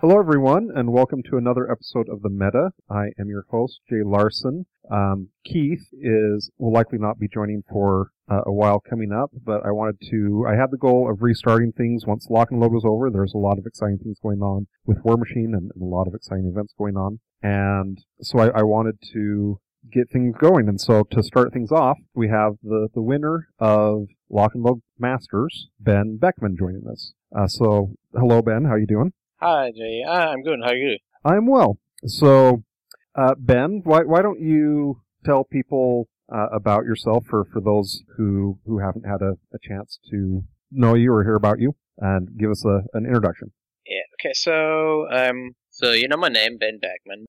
Hello, everyone, and welcome to another episode of The Meta. I am your host, Jay Larson. Keith will likely not be joining for a while coming up, but I had the goal of restarting things once Lock and Load was over. There's a lot of exciting things going on with War Machine and a lot of exciting events going on. And so I wanted to get things going. And so to start things off, we have the winner of Lock and Load Masters, Ben Beckman, joining us. So hello, Ben. How you doing? Hi, Jay. I'm good. How are you? I'm well. So, Ben, why don't you tell people about yourself for those who haven't had a chance to know you or hear about you, and give us an introduction. Yeah. Okay. So you know my name, Ben Beckman.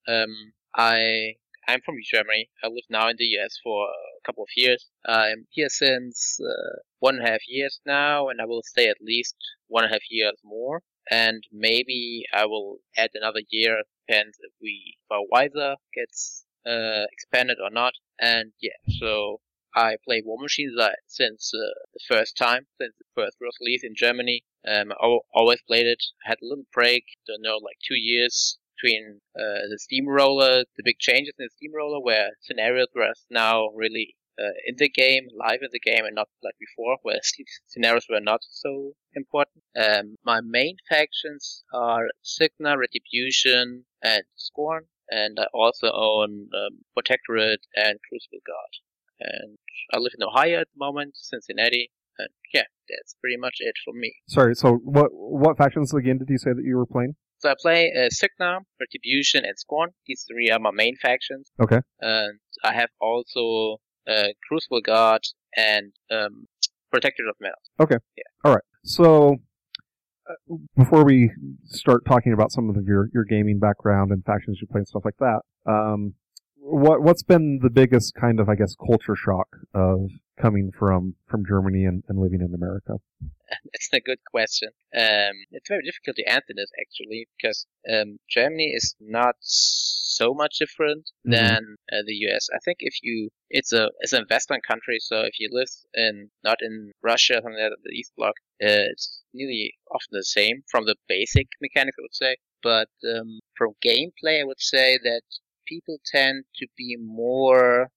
I'm from Germany. I live now in the US for a couple of years. I'm here since 1.5 years now, and I will stay at least 1.5 years more. And maybe I will add another year. Depends if our Wiser gets expanded or not. And yeah, so I play War Machine since the first release in Germany. I always played it. I had a little break, don't know, like 2 years between the Steamroller, the big changes in the Steamroller, where scenarios were now really in the game, live in the game, and not like before, where scenarios were not so important. My main factions are Signa, Retribution, and Scorn, and I also own Protectorate and Crucible Guard. And I live in Ohio at the moment, Cincinnati, and yeah, that's pretty much it for me. Sorry, so what factions again did you say that you were playing? So I play Signa, Retribution, and Scorn. These three are my main factions. Okay. And I have also Crucible Guard and Protectorate of Metals. Okay. Yeah. All right. So before we start talking about some of your gaming background and factions you play and stuff like that, what's been the biggest kind of, I guess, culture shock of coming from Germany and living in America? That's a good question. It's very difficult to answer this, actually, because Germany is not so much different than the US. I think it's a Western country, so if you live not in Russia or something like that, the East Bloc, it's nearly often the same from the basic mechanics, I would say. But from gameplay, I would say that people tend to be more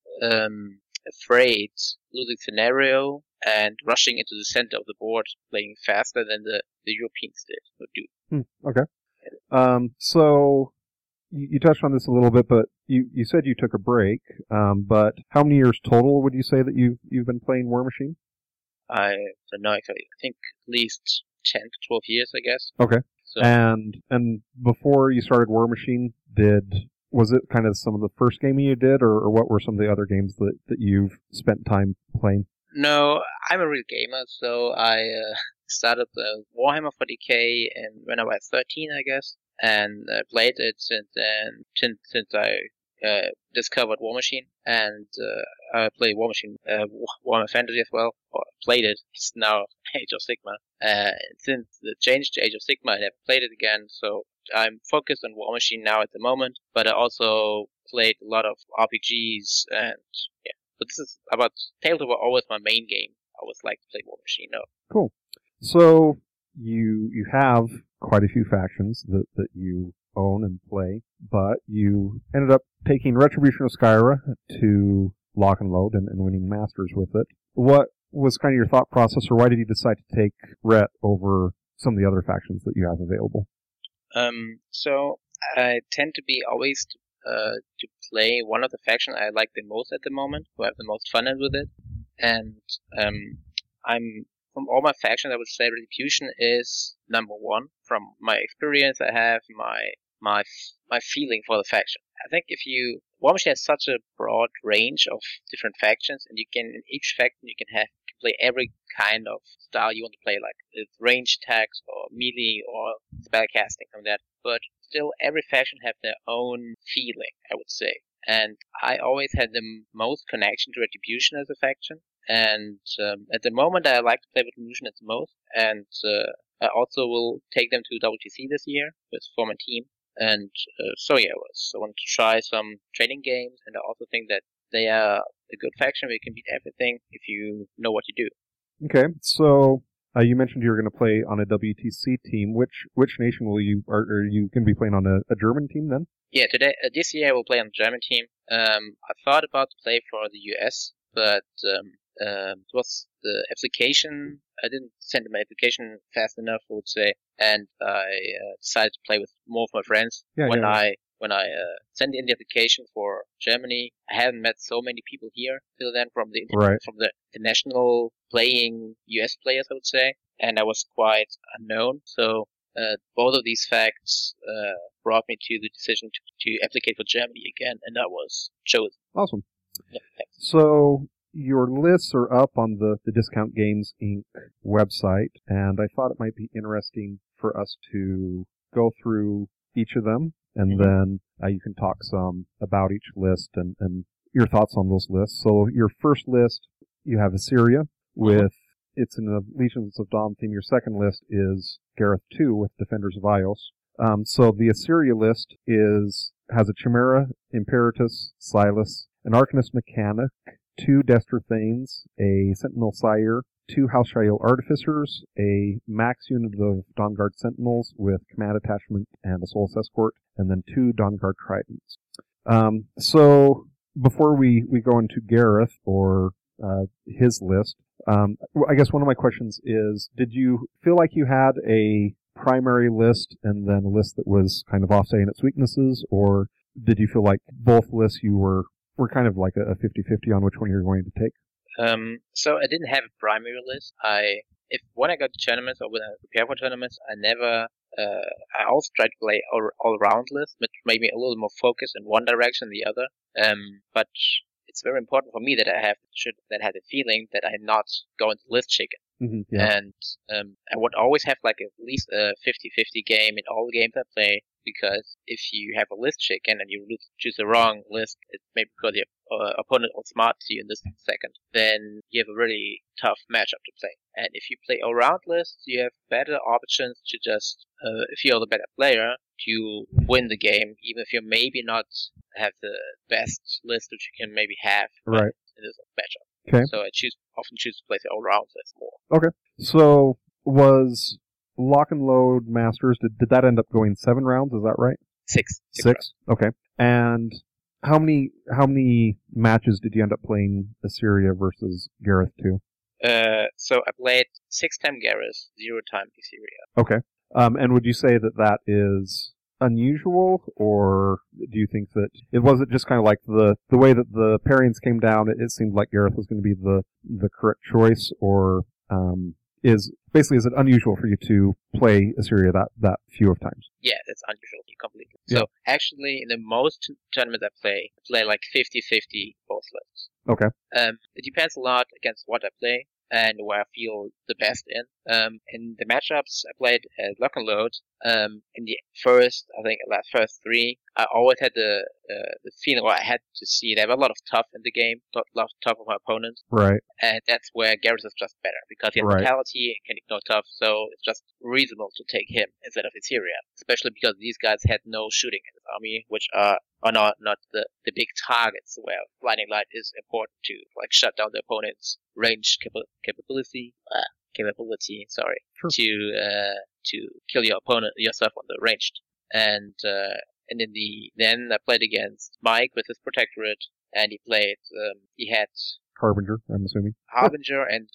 afraid losing scenario and rushing into the center of the board, playing faster than the Europeans did or do. Okay. So you touched on this a little bit, but you said you took a break. But how many years total would you say that you've been playing War Machine? I don't know. I think at least 10 to 12 years, I guess. Okay. So, and before you started War Machine, was it kind of some of the first gaming you did, or what were some of the other games that you've spent time playing? No, I'm a real gamer, so I started Warhammer 40k when I was 13, I guess, and played it since I discovered War Machine, and I play War Machine, Warhammer Fantasy as well, or played it. It's now Age of Sigmar. Since the change to Age of Sigmar, I never played it again, so I'm focused on War Machine now at the moment, but I also played a lot of RPGs, and yeah. So this is about Tabletop was always my main game. I always like to play War Machine. No. Cool. So you have quite a few factions that you own and play, but you ended up taking Retribution of Skyra to Lock and Load and winning Masters with it. What was kind of your thought process, or why did you decide to take Ret over some of the other factions that you have available? So I tend to be always to play one of the factions I like the most at the moment, who have the most fun with it. And I'm from all my factions, I would say Retribution is number one. From my experience, I have my feeling for the faction. I think War Machine has such a broad range of different factions, and in each faction you can play every kind of style you want to play, like range attacks or melee or spellcasting, something like that. But still, every faction have their own feeling, I would say. And I always had the most connection to Retribution as a faction. And at the moment, I like to play Retribution the most. And I also will take them to WTC this year for my team. And so yeah, I want to try some training games. And I also think that they are a good faction where you can beat everything if you know what you do. Okay, so You mentioned you were going to play on a WTC team. Which nation are you going to be playing on a German team then? Yeah, this year I will play on the German team. I thought about to play for the US, but it was the application. I didn't send my application fast enough, I would say, and I decided to play with more of my friends. When I sent in the application for Germany, I haven't met so many people here till then from the international playing US players, I would say, and I was quite unknown. So both of these facts brought me to the decision to apply for Germany again, and that was chosen. Awesome. Yeah, thanks. So your lists are up on the Discount Games Inc. website, and I thought it might be interesting for us to go through each of them, and then you can talk some about each list and your thoughts on those lists. So your first list, you have Assyria with it's in the Legions of Dawn theme. Your second list is Gareth 2 with Defenders of Ios. So the Assyria list has a Chimera, Imperatus, Silas, an Arcanist Mechanic, 2 Destro Thanes, a Sentinel Sire, 2 House Shael Artificers, a max unit of Dawnguard Sentinels with Command Attachment and a Soulless Escort, and then 2 Dawnguard Tridents. So before we go into Gareth or his list, I guess one of my questions is, did you feel like you had a primary list and then a list that was kind of offsetting its weaknesses, or did you feel like both lists you were kind of like a 50-50 on which one you're going to take? So I didn't have a primary list. When I go to tournaments or when I prepare for tournaments, I also try to play all round lists, which made me a little more focused in one direction than the other. But it's very important for me that I have the feeling that I'm not going to list chicken. Mm-hmm, yeah. And I would always have like at least a 50-50 game in all the games I play, because if you have a list chicken and you choose the wrong list, it's maybe because your opponent outsmarts you in this second, then you have a really tough matchup to play. And if you play all-round lists, you have better options to just, if you're the better player, to win the game, even if you maybe not have the best list that you can maybe have right in this matchup. Okay. So I often choose to play the all-round list more. Okay. So was Lock and Load Masters, did that end up going 7 rounds? Is that right? Six. Okay. And how many matches did you end up playing Assyria versus Gareth 2? So I played 6 times Gareth, 0 times Assyria. Okay. And would you say that is unusual, or do you think that it wasn't just kind of like the way that the pairings came down, it seemed like Gareth was going to be the correct choice, or is it unusual for you to play Assyria that few of times? Yeah, that's unusual completely. Yeah. So actually, in the most tournaments I play like 50-50 both lists. Okay. It depends a lot against what I play and where I feel the best in. In the matchups I played at Lock and Load, in the first 3, I always had the feeling, or I had to see there were a lot of tough in the game, a lot of tough of my opponents. Right. And that's where Gareth is just better, because he has vitality and can ignore tough, so it's just reasonable to take him instead of Assyria, especially because these guys had no shooting in his army, which are not the big targets where Blinding Light is important to like shut down the opponent's range capability, sorry, sure. to kill your opponent yourself on the ranged. And then I played against Mike with his Protectorate, and he had Harbinger, I'm assuming. Harbinger and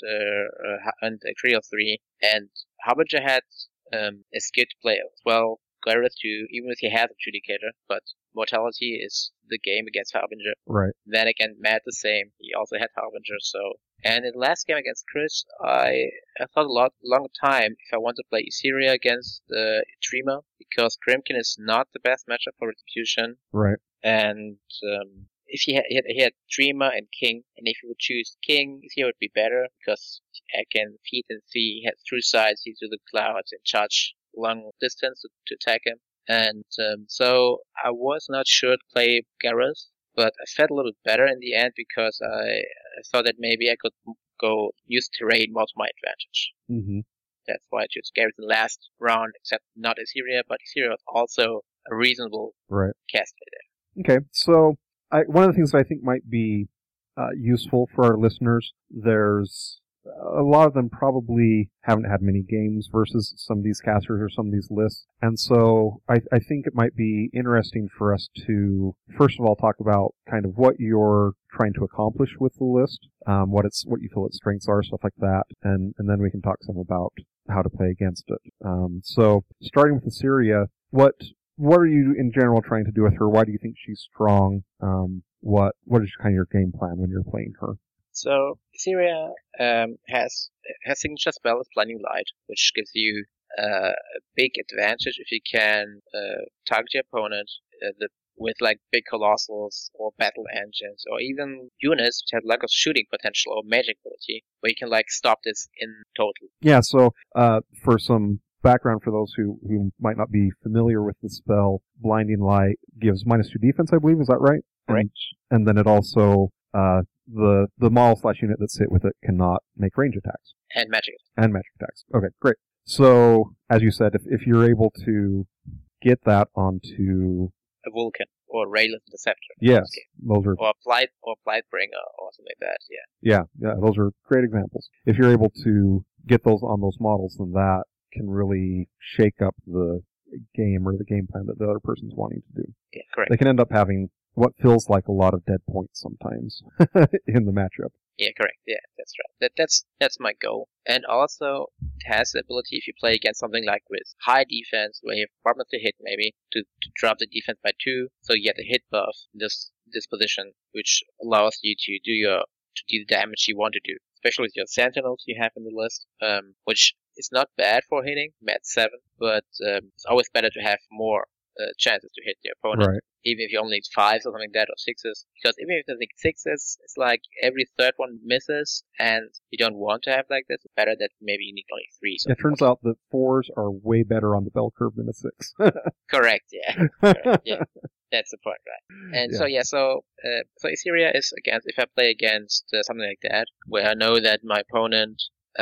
a trio of 3, and Harbinger had a skilled player as well. Gareth too, even if he has a Judicator, but Mortality is the game against Harbinger. Right. Then again, Matt the same. He also had Harbinger, so. And in the last game against Chris, I thought a long time if I want to play Assyria against Dreamer, because Grimkin is not the best matchup for Retribution. Right. And if he had Dreamer and King, and if he would choose King, Assyria would be better, because I can feed and see, he has true sides, he's through the clouds and charge long distance to attack him. And so I was not sure to play Gareth, but I felt a little better in the end, because I thought that maybe I could go use terrain more to my advantage. Mm-hmm. That's why I chose Gareth in the last round, except not Assyria, but Assyria was also a reasonable cast there. Okay, so one of the things that I think might be useful for our listeners, there's a lot of them probably haven't had many games versus some of these casters or some of these lists. And so I think it might be interesting for us to, first of all, talk about kind of what you're trying to accomplish with the list, what you feel its strengths are, stuff like that, and then we can talk some about how to play against it. So starting with Yssyria, what are you in general trying to do with her? Why do you think she's strong? What is kind of your game plan when you're playing her? So Yssyria has signature spell as Blinding Light, which gives you a big advantage if you can target your opponent with like big colossals or battle engines or even units which have like a shooting potential or magic ability, where you can like stop this in total. Yeah. So for some background for those who might not be familiar with the spell, Blinding Light gives -2 defense, I believe. Is that right? Right. And then it also the model/unit that sit with it cannot make range attacks. And magic attacks. Okay, great. So, as you said, if you're able to get that onto a Vulcan or Raylan Deceptor. Yes, those are... Or Blightbringer or something like that, yeah. Yeah, those are great examples. If you're able to get those on those models, then that can really shake up the game or the game plan that the other person's wanting to do. Yeah, correct. They can end up having what feels like a lot of dead points sometimes in the matchup. Yeah, correct. Yeah, that's right. That's my goal. And also, it has the ability, if you play against something like with high defense, where you have problems to hit, maybe to drop the defense by 2, so you get a hit buff in this position, which allows you to do the damage you want to do, especially with your sentinels you have in the list, which is not bad for hitting Mat 7, but it's always better to have more chances to hit your opponent. Right. Even if you only need 5s or something like that, or 6s. Because even if you need 6s, it's like every third one misses, and you don't want to have like this. It's better that maybe you need only 3s. It turns out that 4s are way better on the bell curve than a 6. Correct, yeah. Correct, yeah. That's the point, right? And so Yssyria is against, if I play against something like that, where I know that my opponent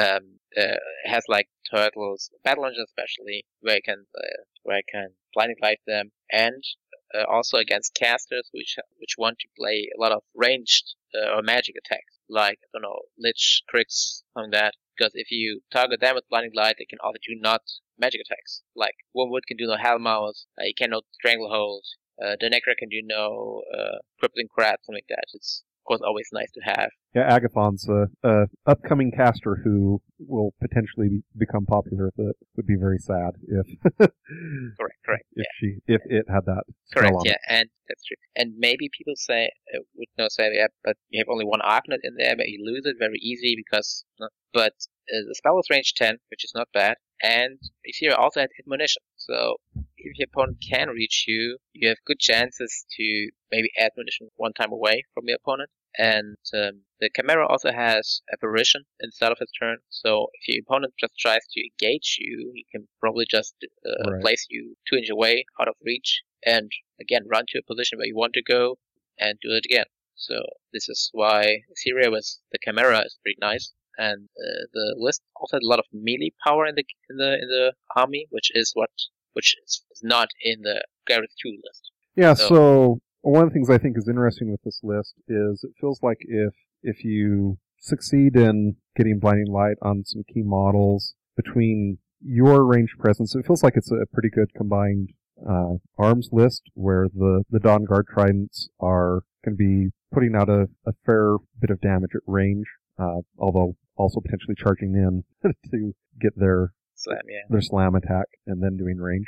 has like turtles, battle engines especially, where I can blinding light them, and also against casters which want to play a lot of ranged or magic attacks, like I don't know, Lich, Kriegs, something like that. Because if you target them with blinding light, they can also do not magic attacks. Like Wormwood can do no Hellmouth, you cannot Stranglehold, the Necra can do no Crippling Crab, something like that. It's of course always nice to have. Yeah, Agathon's a upcoming caster who will potentially become popular. That would be very sad if correct. If it had that. Correct, yeah, and that's true. And maybe people would not say, yeah, but you have only one Arknot in there, but you lose it very easy because. But the spell is range 10, which is not bad, and Yssyria also has admonition. So if your opponent can reach you, you have good chances to maybe admonition one time away from your opponent. And the Chimera also has Apparition instead of his turn, so if your opponent just tries to engage you, he can probably just place you 2 inches away, out of reach, and again run to a position where you want to go and do it again. So this is why Yssyria with the Chimera is pretty nice. And the list also had a lot of melee power in the army, which is not in the Gareth 2 list. Yeah, so one of the things I think is interesting with this list is it feels like if you succeed in getting Blinding Light on some key models between your range presence, it feels like it's a pretty good combined arms list where the Dawnguard Tridents are going to be putting out a fair bit of damage at range, although also potentially charging in to get their slam attack and then doing range.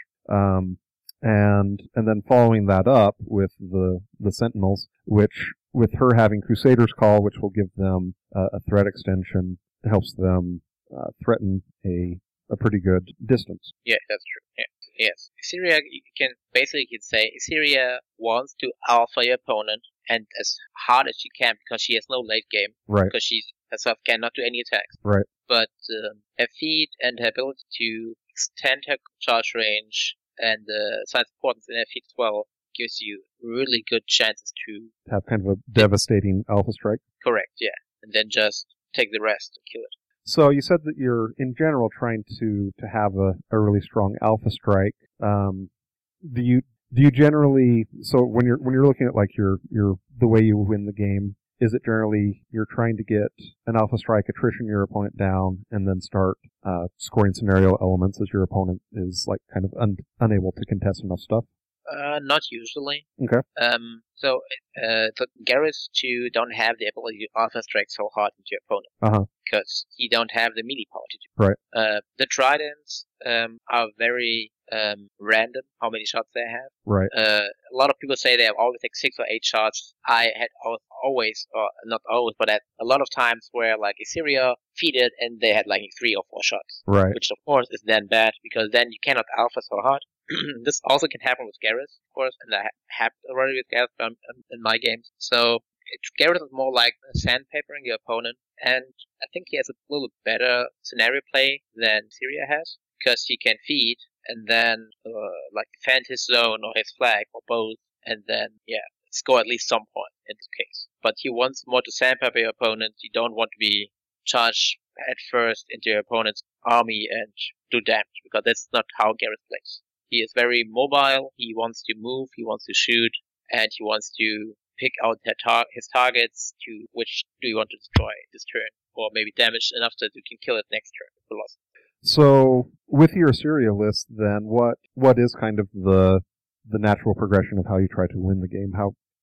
And then following that up with the Sentinels, which with her having Crusader's Call, which will give them a threat extension, helps them threaten a pretty good distance. Yeah, that's true. Yeah. Yes. Yssyria, you can say Yssyria wants to alpha your opponent and as hard as she can because she has no late game. Right. Because she herself cannot do any attacks. Right. But her feat and her ability to extend her charge range and the science importance in her feat as well gives you really good chances to have kind of a devastating alpha strike. Correct, yeah. And then just take the rest and kill it. So you said that you're in general trying to have a really strong alpha strike. Do you generally, so when you're looking at like your the way you win the game, is it generally you're trying to get an Alpha Strike, attrition your opponent down, and then start scoring scenario elements as your opponent is like kind of unable to contest enough stuff? Not usually. Okay. So the Garrus 2 don't have the ability to Alpha Strike so hard into your opponent. Uh-huh. Because he don't have the melee power to do. Right. The Tridents are very random how many shots they have. Right. A lot of people say they have always like 6 or 8 shots. I had always, or not always, but at a lot of times where like Assyria feeded and they had like 3 or 4 shots. Right. Which of course is then bad because then you cannot alpha so hard. This also can happen with Garrus, of course, and that happened already with Garrus in my games. So Garrus is more like sandpapering your opponent, and I think he has a little better scenario play than Syria has, because he can feed and then like defend his zone or his flag or both, and then score at least some point in this case. But he wants more to sandpaper your opponent. You don't want to be charged at first into your opponent's army and do damage, because that's not how Garrus plays. He is very mobile, he wants to move, he wants to shoot, and he wants to pick out his targets to which do you want to destroy this turn, or maybe damage enough that you can kill it next turn with velocity. So, with your Assyria list, then, what is kind of the natural progression of how you try to win the game?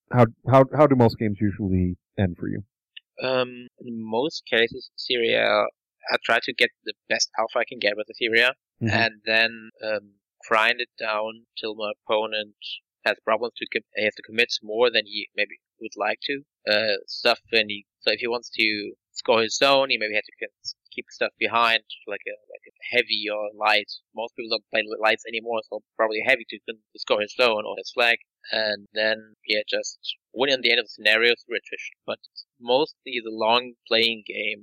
How do most games usually end for you? In most cases, Assyria, I try to get the best alpha I can get with Assyria, and then grind it down till my opponent has problems he has to commit more than he maybe would like to. So if he wants to score his zone, he maybe has to keep stuff behind, like a heavy or light. Most people don't play lights anymore, so probably heavy to score his zone or his flag. And then, just win in the end of the scenario through attrition. But mostly the long playing game,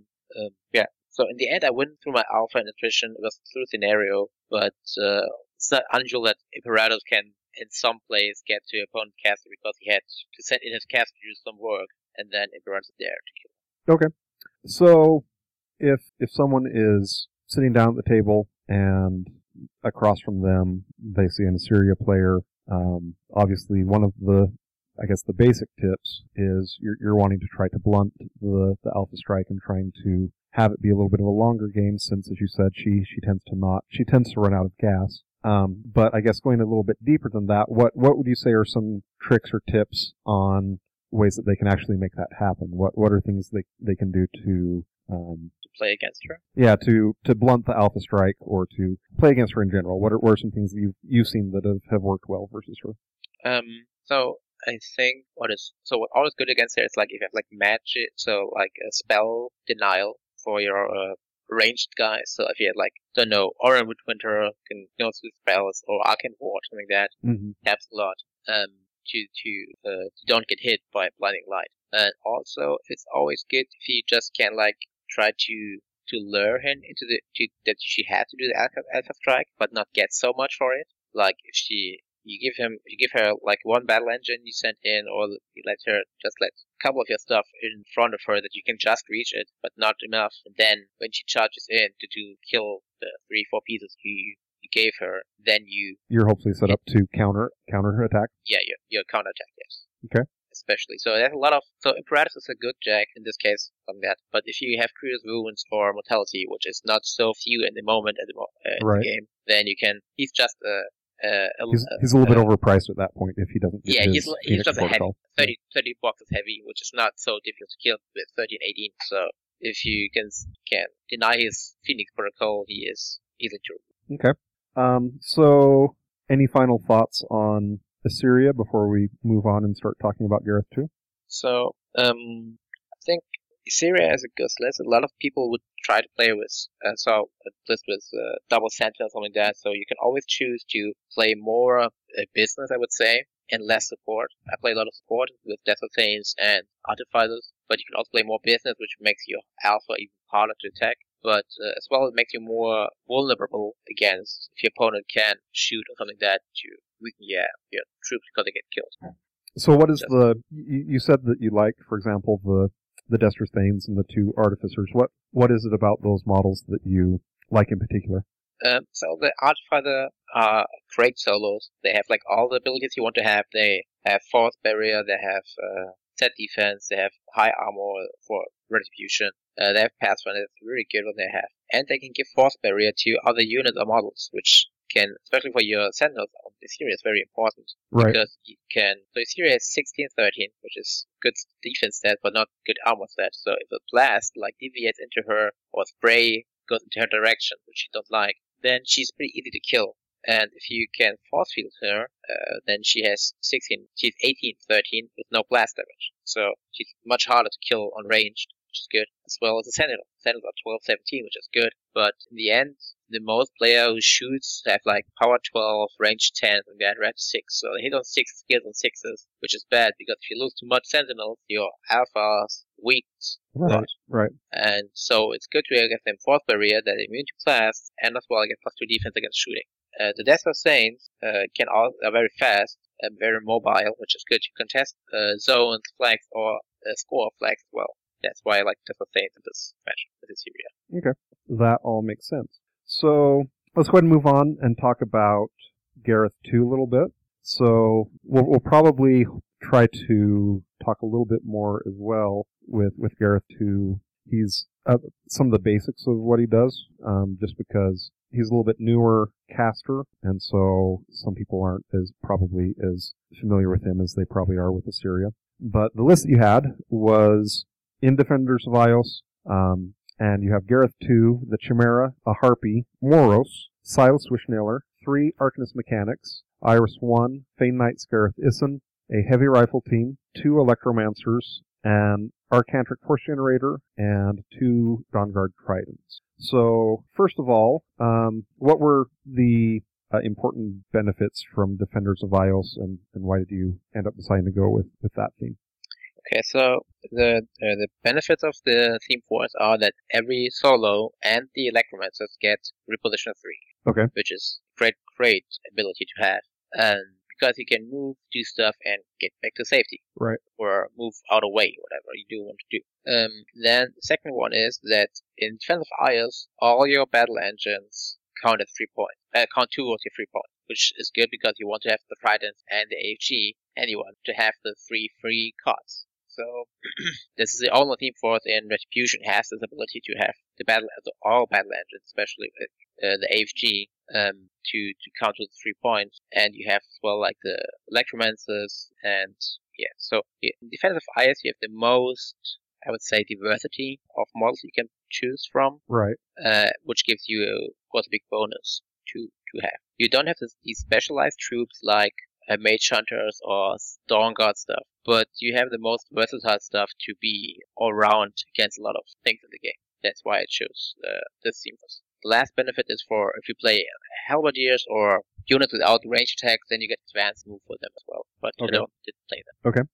So in the end, I win through my alpha and attrition. It was through scenario, but it's not unusual that Imperator can, in some plays, get to opponent caster because he had to send in his caster to do some work, and then Imperator's there to kill. Okay. So, if someone is sitting down at the table and across from them they see an Assyria player, obviously one of the basic tips is you're wanting to try to blunt the Alpha Strike and trying to have it be a little bit of a longer game, since, as you said, she tends to run out of gas. But I guess going a little bit deeper than that, what would you say are some tricks or tips on ways that they can actually make that happen? What are things they can do to play against her? Yeah, to blunt the Alpha Strike, or to play against her in general. What are some things that you've seen that have worked well versus her? So I think what always good against her is like if you have like magic, so like a spell denial for your ranged guys. So if you had like, don't know, Orin Woodwinter can through spells, or Arcane Ward, something like that, helps a lot. To don't get hit by blinding light. And also, it's always good if you just can like try to lure him into that she had to do the Alpha Strike, but not get so much for it. Like if you give her like one battle engine you sent in, or you let a couple of your stuff in front of her that you can just reach it, but not enough. And then when she charges in to kill the 3-4 pieces you gave her, then you're hopefully set up to counter her attack. Yeah, your counter attack, yes. Okay. Especially, so there's a lot of Imperatus is a good jack in this case on that. But if you have Curious Wounds or Mortality, which is not so few in the moment in the game, then he's just he's a little bit overpriced at that point if he doesn't. He's just a heavy 30 box is heavy, which is not so difficult to kill with 13, 18. So if you can deny his Phoenix Protocol, he is easily true. Okay. So any final thoughts on Assyria before we move on and start talking about Garrus 2? So I think Assyria is a good list. A lot of people would try to play with a list with double Sentinel or something like that. So you can always choose to play more business, I would say, and less support. I play a lot of support with Desert Saints and Artificers, but you can also play more business, which makes your alpha even harder to attack. But as well, it makes you more vulnerable against if your opponent can shoot or something like that to weaken your troops because they get killed. So what is you said that you like, for example, the Desert Thanes and the 2 Artificers. What is it about those models that you like in particular? So the Artificer are great solos. They have like all the abilities you want to have. They have Force Barrier, they have set defense. They have high armor for retribution. They have Pathfinder. That's really good what they have. And they can give force barrier to other units or models, which can, especially for your Sentinels, the Syria is very important. Right. Because you can, so Syria is 16-13, which is good defense stat, but not good armor stat. So if a blast, like, deviates into her, or spray goes into her direction, which she don't like, then she's pretty easy to kill. And if you can force field her, then she has 16, she's 18-13 with no blast damage. So she's much harder to kill on ranged, which is good, as well as the Sentinel. Sentinels are 12-17, which is good. But in the end, the most player who shoots have like power 12, range 10, and that red 6. So they hit on 6, skills on 6s, which is bad, because if you lose too much Sentinels, your alphas weak. Right. And so it's good to get them force barrier that immune to blast, and as well get +2 defense against shooting. The Desert Saints are very fast and very mobile, which is good to contest zones, flags, or score flags as well. That's why I like Desert Saints in this match, with this area. Okay. That all makes sense. So let's go ahead and move on and talk about Gareth 2 a little bit. So we'll probably try to talk a little bit more as well with Gareth 2. He's some of the basics of what he does, just because he's a little bit newer caster, and so some people aren't probably as familiar with him as they probably are with Assyria. But the list that you had was in Defenders of Ios, and you have Gareth 2, the Chimera, a Harpy, Moros, Silas Wishnailer, 3 Arcanist Mechanics, Iris 1, Fane Knight Scareth Issen, a Heavy Rifle Team, 2 Electromancers, and Arcantric Force Generator, and 2 Dawnguard Tridents. So, first of all, what were the important benefits from Defenders of Ios, and why did you end up deciding to go with that theme? Okay, so the benefits of the theme force are that every solo and the Electromancers get reposition 3. Okay. Which is great ability to have. And because you can move, do stuff, and get back to safety. Right. Or move out of way, whatever you do want to do. Then the second one is that in Defense of Ios, all your battle engines count at 3 points. Count 2 or 3 points, which is good because you want to have the Trident and the AFG, and you want to have the 3 free cards. So this is the only theme force in Retribution has this ability to have all battle engines, especially with the AFG, to counter the 3 points, and you have as well like the Electromancers, and yeah. So in Defense of Ios, you have the most, I would say, diversity of models you can choose from, right? Which gives you, of course, a big bonus to have. You don't have these specialized troops like Mage Hunters or Dawnguard stuff, but you have the most versatile stuff to be all around against a lot of things in the game. That's why I chose this theme force. The last benefit is for if you play Halberdiers or units without range attacks, then you get advanced move for them as well. But I didn't play them. Okay.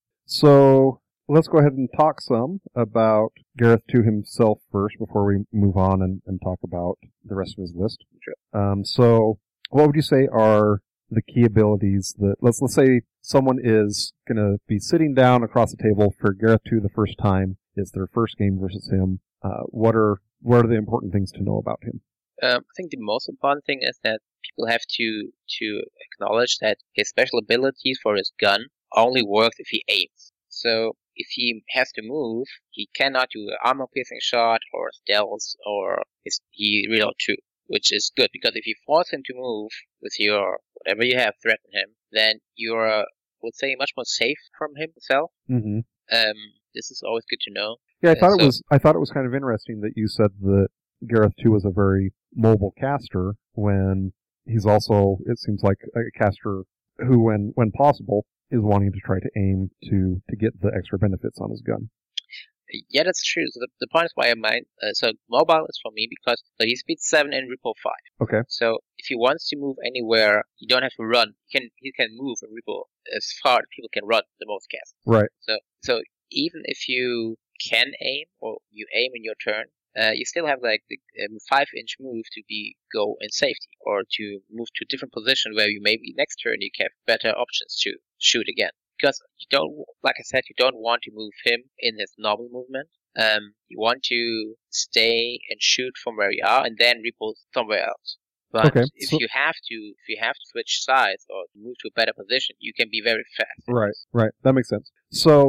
So let's go ahead and talk some about Gareth 2 himself first before we move on and talk about the rest of his list. Sure. So what would you say are the key abilities that, let's say someone is going to be sitting down across the table for Gareth 2 the first time, it's their first game versus him. What are the important things to know about him? I think the most important thing is that people have to acknowledge that his special abilities for his gun only works if he aims. So if he has to move, he cannot do an armor-piercing shot or stealth, or he reload 2, which is good, because if you force him to move with your whatever you have threaten him, then you're, I would say, much more safe from himself. Mm-hmm. This is always good to know. Yeah, I thought it was kind of interesting that you said that Gareth 2 was a very mobile caster, when he's also, it seems like, a caster who, when possible, is wanting to try to aim to get the extra benefits on his gun. Yeah, that's true. So the point is why I mind. So mobile is for me because he's speed 7 and repo 5. Okay. So if he wants to move anywhere, you don't have to run. He can move and repo as far as people can run the most cast. Right. So even if you can aim or you aim in your turn, you still have like the 5-inch move to go in safety, or to move to a different position where you maybe next turn you have better options to shoot again. Because you don't, like I said, you don't want to move him in his normal movement. You want to stay and shoot from where you are and then repo somewhere else. But if you have to switch sides or move to a better position, you can be very fast. Right. That makes sense. So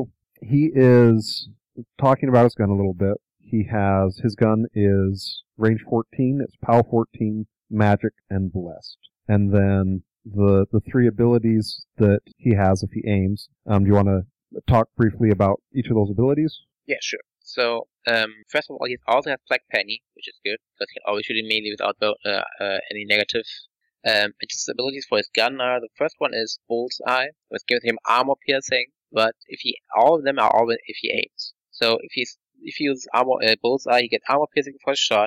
He is talking about his gun a little bit. His gun is range 14, it's POW 14, magic, and blessed. And then the three abilities that he has if he aims. Do you want to talk briefly about each of those abilities? Yeah, sure. So, first of all, he also has Black Penny, which is good, because he can always shoot immediately without any negative. His abilities for his gun are, the first one is Bullseye, which gives him armor piercing, but all of them are always if he aims. So if he uses Bullseye, he gets armor piercing for a shot,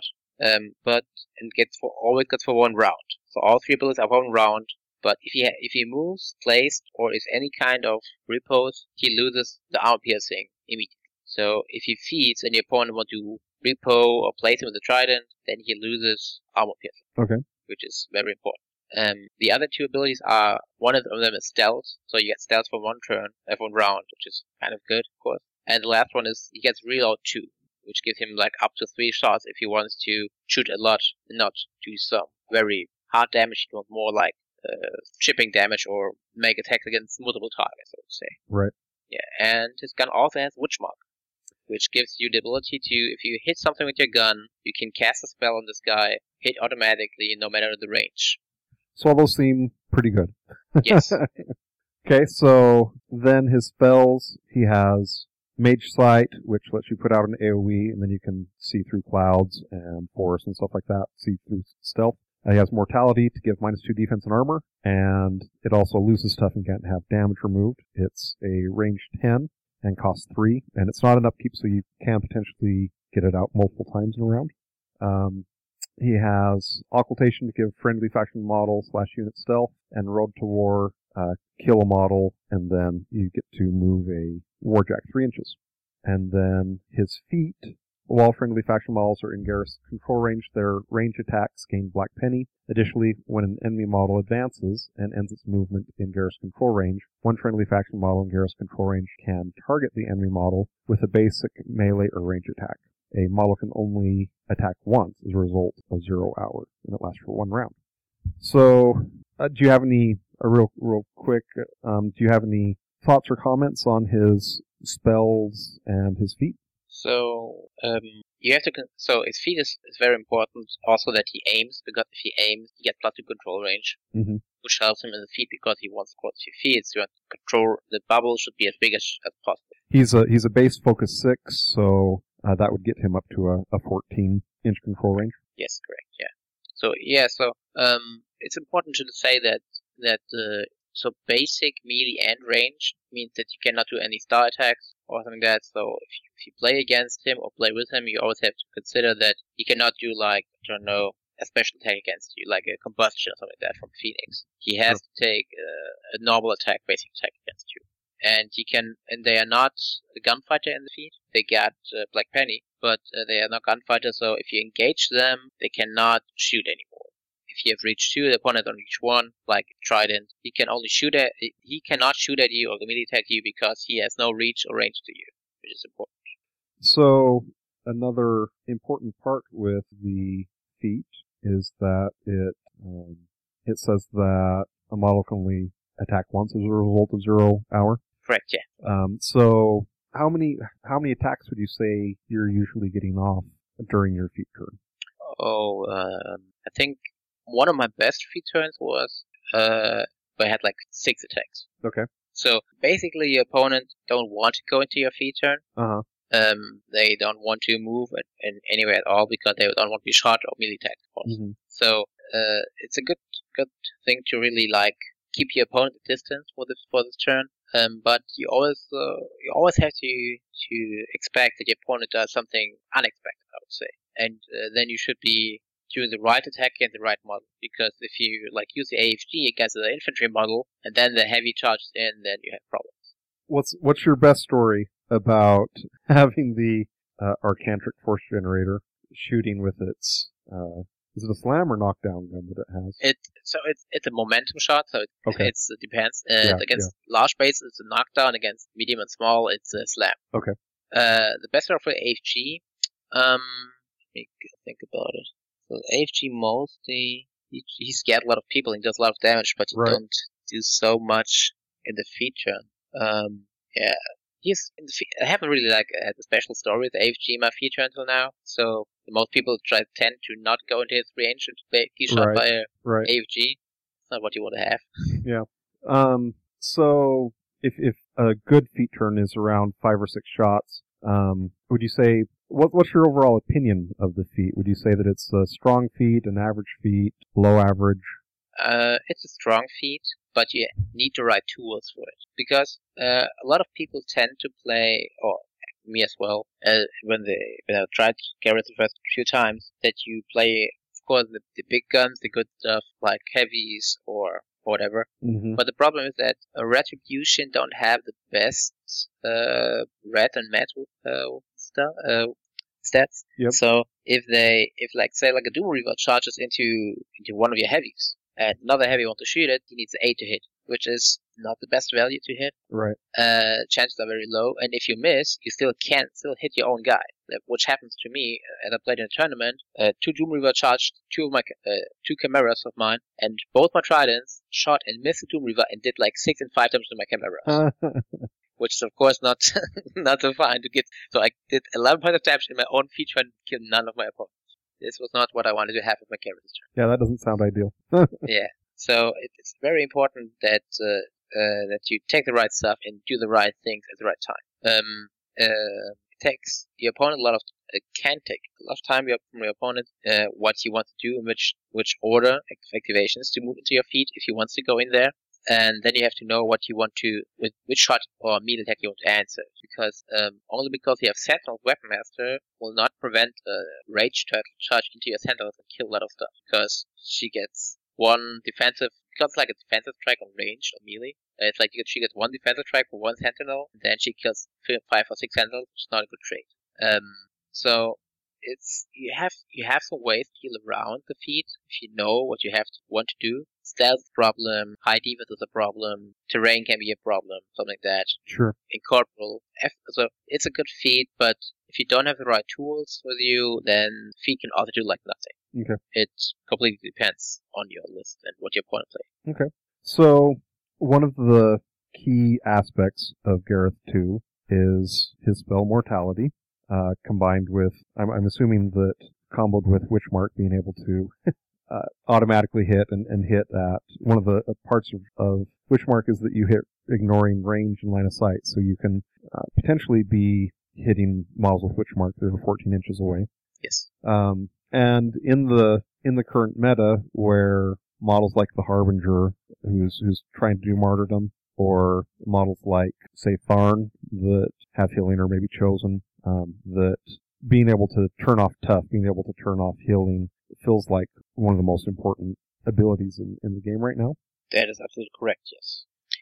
always gets for 1 round. So all 3 abilities are 1 round, but if he moves, placed, or is any kind of repose, he loses the armor piercing immediately. So if he feeds and the opponent wants to repo or place him with a trident, then he loses armor piercing. Okay. Which is very important. The other 2 abilities are, one of them is stealth, so you get stealth for 1 round, which is kind of good, of course. And the last one is he gets reload 2, which gives him like up to 3 shots if he wants to shoot a lot and not do some very hard damage. He wants more like chipping damage or make attacks against multiple targets, I would say. Right. Yeah, and his gun also has Witch Mark, which gives you the ability to, if you hit something with your gun, you can cast a spell on this guy, hit automatically, no matter the range. So all those seem pretty good. Yes. Okay, so then his spells, he has Mage Sight, which lets you put out an AoE, and then you can see through clouds and forests and stuff like that, see through stealth. He has Mortality to give -2 defense and armor, and it also loses stuff and can't have damage removed. It's a range 10 and costs 3, and it's not an upkeep, so you can potentially get it out multiple times in a round. He has Occultation to give friendly faction model /unit stealth, and Road to War, kill a model, and then you get to move a Warjack 3 inches. And then his feat, while friendly faction models are in Garrus control range, their range attacks gain Black Penny. Additionally, when an enemy model advances and ends its movement in Garrus control range, one friendly faction model in Garrus control range can target the enemy model with a basic melee or range attack. A model can only attack once as a result of 0 hours, and it lasts for 1 round. So, do you have any, real quick, do you have any thoughts or comments on his spells and his feat? So, you have to, so his feat is very important, also that he aims, because if he aims, he gets +2 control range, which helps him in the feat because he wants to quality feats, you want to control, the bubble should be as big as possible. He's a base focus 6, so that would get him up to a 14-inch control range. Yes, correct, yeah. So it's important to say that so basic melee and range means that you cannot do any star attacks or something like that. So if you play against him or play with him, you always have to consider that he cannot do like, I don't know, a special attack against you, like a combustion or something like that from Phoenix. He has to take a normal attack, basic attack against you. And they are not a gunfighter in the feat. They got Black Penny, but they are not gunfighters, so if you engage them, they cannot shoot anymore. If you have reach 2, the opponent on reach 1, like Trident, he cannot shoot at you or immediately attack you because he has no reach or range to you, which is important. So, another important part with the feat is that it says that a model can only attack once as a result of 0 hour. Correct, yeah. So how many attacks would you say you're usually getting off during your feat turn? I think one of my best feat turns was where I had like 6 attacks. Okay. So basically, your opponent don't want to go into your feat turn. They don't want to move in anywhere at all because they don't want to be shot or melee attacked, of course. So it's a good thing to really like keep your opponent at distance for this turn. But you always have to expect that your opponent does something unexpected, I would say, and then you should be doing the right attack against the right model. Because if you like use the AFG against the infantry model and then the heavy charges in, then you have problems. What's your best story about having the Arcantric Force Generator shooting with its is it a slam or knockdown gun that it has? It's a momentum shot, so it depends. Against large bases, it's a knockdown. Against medium and small, it's a slam. Okay. The best one for AFG, let me think about it. So AFG mostly, he scared a lot of people and does a lot of damage, but he don't do so much in the feature. I haven't really had a special story with AFG my feature until now. So most people tend to not go into his range and be shot by a AFG. It's not what you want to have. Yeah. So if a good feat turn is around 5 or 6 shots, would you say what's your overall opinion of the feat? Would you say that it's a strong feat, an average feat, low average? It's a strong feat, but you need the right tools for it because a lot of people tend to play, or me as well, when I tried Garrett the first few times, that you play, of course, the big guns, the good stuff like heavies or whatever. Mm-hmm. But the problem is that Retribution don't have the best red and metal stats. Yep. So if say a Doom Reaver charges into one of your heavies, and another heavy wants to shoot it, he needs an 8 to hit, which is not the best value to hit. Right. Chances are very low, and if you miss, you still hit your own guy, which happens to me. And I played in a tournament. 2 Doom Reaver charged 2 Chimeras of mine, and both my Tridents shot and missed the Doom Reaver and did like 6 and 5 damage to my Chimeras. Which is of course not not so fine to get. So I did 11 points of damage in my own feature and killed none of my opponents. This was not what I wanted to have with my character's turn. Yeah, that doesn't sound ideal. Yeah, so it's very important that that you take the right stuff and do the right things at the right time. It takes your opponent a lot of can take a lot of time from your opponent what you want to do and which order of activations to move into your feat if he wants to go in there. And then you have to know what you want to, with which shot or melee attack you want to answer. Because only because you have Sentinel's Weapon Master will not prevent Rage Turtle charge into your Sentinels and kill a lot of stuff. Because she gets one defensive, because it's like a defensive strike on range or melee. It's like she gets one defensive strike for one Sentinel, and then she kills 5 or 6 Sentinels, which is not a good trade. So you have some ways to heal around the feat if you know what you want to do. Stealth is a problem, high defense is a problem, terrain can be a problem, something like that. Sure. Incorporeal. So it's a good feat, but if you don't have the right tools with you, then feat can also do like nothing. Okay. It completely depends on your list and what your opponent plays. Okay. So one of the key aspects of Gareth 2 is his spell Mortality, combined with, I'm assuming that comboed with Witchmark being able to automatically hit and hit at one of the parts of Witchmark is that you hit ignoring range and line of sight, so you can potentially be hitting models with Witchmark that are 14 inches away. Yes. And in the current meta, where models like the Harbinger, who's trying to do martyrdom, or models like, say, Tharn, that have healing, or maybe Chosen, that being able to turn off tough, being able to turn off healing, feels like one of the most important abilities in the game right now. That is absolutely correct, yes.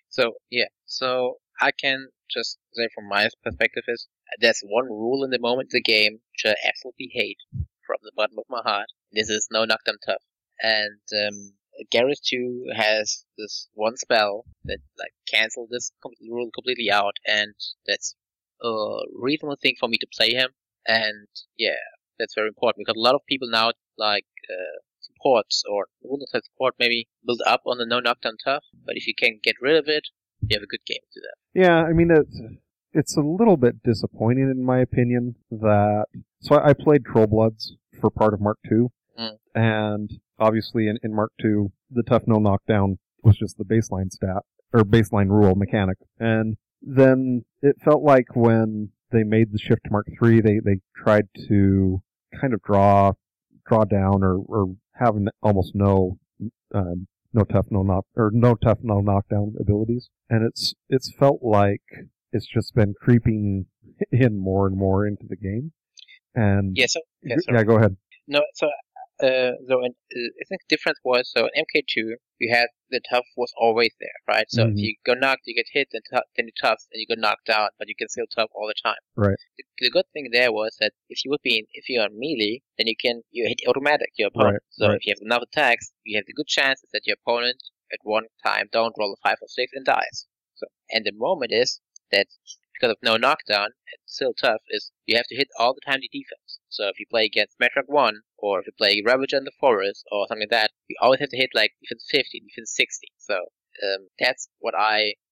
So I can just say from my perspective is, there's one rule in the moment in the game which I absolutely hate from the bottom of my heart. This is no knockdown tough. And Gareth 2 has this one spell that cancels this rule completely out, and that's a reasonable thing for me to play him. And yeah, that's very important because a lot of people now supports or wouldn't say support maybe build up on the no knockdown tough, but if you can get rid of it, you have a good game to that. Yeah, I mean it's a little bit disappointing in my opinion that I played Trollbloods for part of Mark II, and obviously in Mark II the tough no knockdown was just the baseline stat or baseline rule mechanic, and then it felt like when they made the shift to Mark III, they tried to kind of draw down or have almost no tough no knockdown abilities, and it's felt like it's just been creeping in more and more into the game. And yeah, go ahead. No, I think the difference was, so in MK2 you had the tough was always there, right? So if you go knocked, you get hit, then you tough, and you go knocked out, but you can still tough all the time. Right. The good thing there was that if you're on melee, then you hit automatic your opponent. Right. So if you have enough attacks, you have the good chances that your opponent at one time don't roll a 5 or 6 and dies. So, and the moment is that because of no knockdown, it's still tough, is you have to hit all the time the defense. So if you play against Metrak 1, or if you play Ravager in the Forest, or something like that, you always have to hit defense 50, defense 60. So that's what I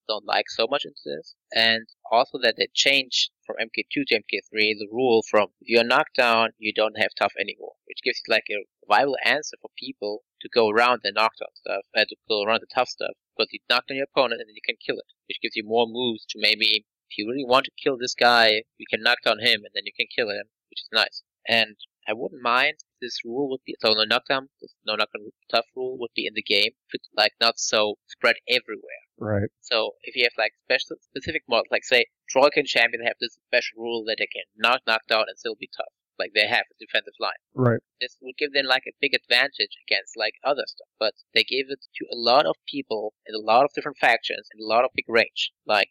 don't like so much into this. And also that they changed from MK2 to MK3 the rule from if you're knocked down, you don't have tough anymore, which gives you like a viable answer for people to go around the knockdown stuff, to go around the tough stuff, because you knock down your opponent and then you can kill it, which gives you more moves to maybe, if you really want to kill this guy, you can knock down him and then you can kill him, which is nice. And I wouldn't mind if this rule would be, so this no knockdown tough rule would be in the game, if it's like not so spread everywhere. Right. So if you have like specific models, like say Trollkin Champion have this special rule that they can not knock down and still be tough, like they have a defensive line. Right. This would give them like a big advantage against like other stuff, but they gave it to a lot of people in a lot of different factions and a lot of big range, like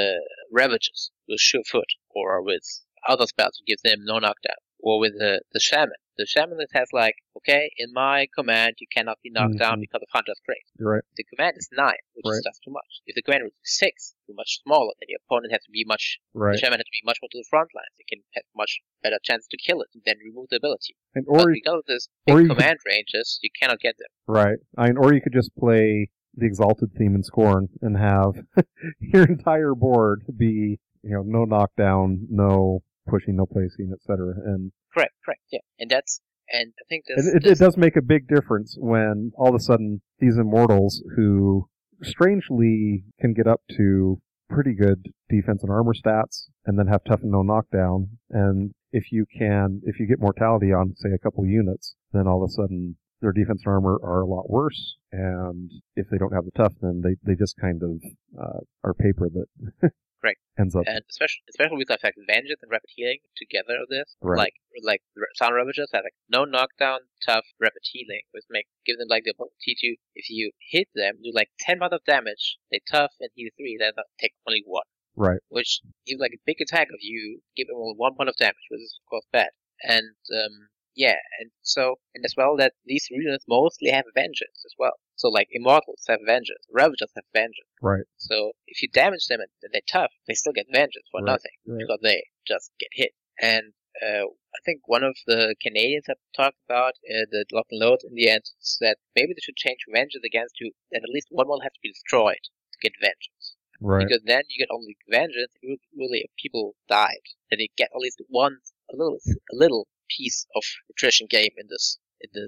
Ravages with Sure Foot or with other spells to give them no knockdown, or with the Shaman. The Shaman that has like, okay, in my command you cannot be knocked down because of Hunter's Grace. Right. The command is 9, which is just too much. If the command was 6, too much smaller, then your opponent has to be much. Right. The Shaman has to be much more to the front lines. They can have much better chance to kill it, and then remove the ability. But because of this big command ranges, you cannot get them. Right. Or you could just play the Exalted theme in Scorn and have your entire board be, no knockdown, no pushing, no placing, etc. And correct, yeah, and I think it does make a big difference when all of a sudden these immortals who strangely can get up to pretty good defense and armor stats and then have tough and no knockdown, and if you get mortality on say a couple units, then all of a sudden their defense and armor are a lot worse, and if they don't have the tough, then they just kind of are paper that correct. Ends up. And especially with the fact Vengeance and Rapid Healing together of this, right. like Sound Ravages have like no knockdown, tough, Rapid Healing, which give them like the ability to, if you hit them, do like 10 points of damage, they tough and heal 3, then take only 1. Right. Which if like a big attack of you, give them only 1 point of damage, which is of course bad. And and as well that these units mostly have Vengeance as well. So like Immortals have Vengeance, Ravages have Vengeance. Right. So if you damage them and they're tough, they still get Vengeance for nothing because they just get hit. And I think one of the Canadians have talked about the Lock and Load in the end said maybe they should change Vengeance against you, that at least one will have to be destroyed to get Vengeance. Right. Because then you get only Vengeance really if people died. Then you get at least a little piece of attrition game in this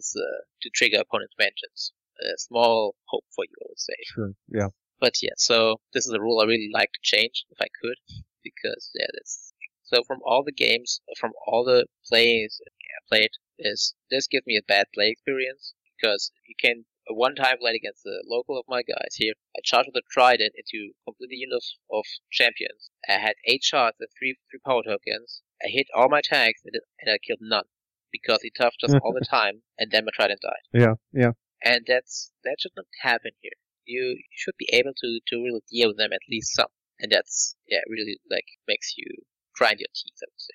to trigger opponent's Vengeance. A small hope for you, I would say. Sure, yeah. But yeah, so this is a rule I really like to change if I could, because so from all the games, from all the plays I played, this gives me a bad play experience, because you can one time played against the local of my guys here. I charged with a trident into completely units of champions. I had 8 shots and 3 power tokens. I hit all my tags and I killed none, because he toughed just all the time, and then my trident died. Yeah. And that should not happen here. You should be able to really deal with them at least some. And that's, really, makes you grind your teeth, I would say.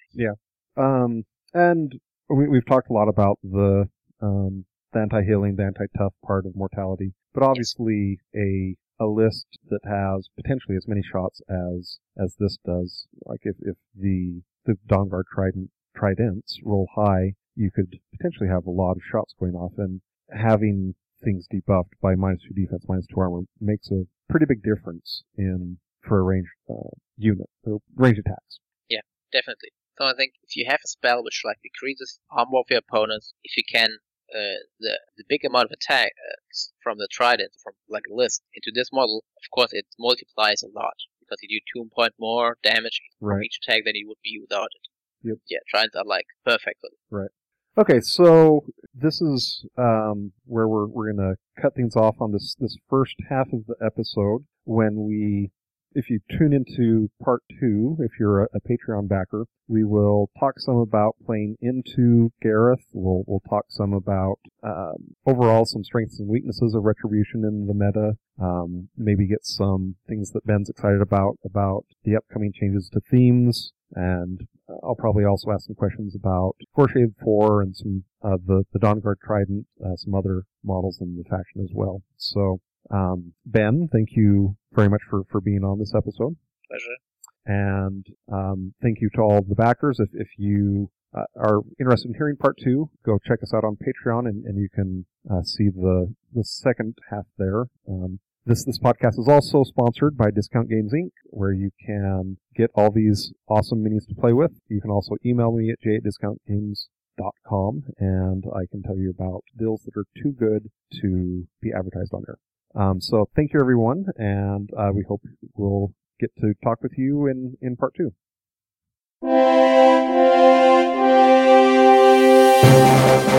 Yeah. And we've talked a lot about the anti-healing, the anti-tough part of mortality. But obviously a list that has potentially as many shots as this does, like if the Dawnguard Tridents roll high, you could potentially have a lot of shots going off, and having things debuffed by -2 defense, -2 armor makes a pretty big difference for a ranged unit, or range attacks. Yeah, definitely. So I think if you have a spell which decreases armor of your opponents, if you can the big amount of attack from the trident, from a list into this model, of course it multiplies a lot, because you do 2 point more damage from each attack than you would be without it. Yep. Yeah, tridents are perfect for it. Right. Okay, so this is where we're going to cut things off on this first half of the episode. If you tune into part 2, if you're a Patreon backer, we will talk some about playing into Gareth. We'll talk some about overall some strengths and weaknesses of Retribution in the meta. Maybe get some things that Ben's excited about the upcoming changes to themes. And I'll probably also ask some questions about Scoreshade 4 and some the Dawnguard Trident, some other models in the faction as well. So, Ben, thank you very much for being on this episode. Pleasure. And thank you to all the backers. If you are interested in hearing part 2, go check us out on Patreon, and you can see the second half there. This podcast is also sponsored by Discount Games Inc., where you can get all these awesome minis to play with. You can also email me at j@discountgames.com, and I can tell you about deals that are too good to be advertised on there. So thank you, everyone, and we hope we'll get to talk with you in part 2.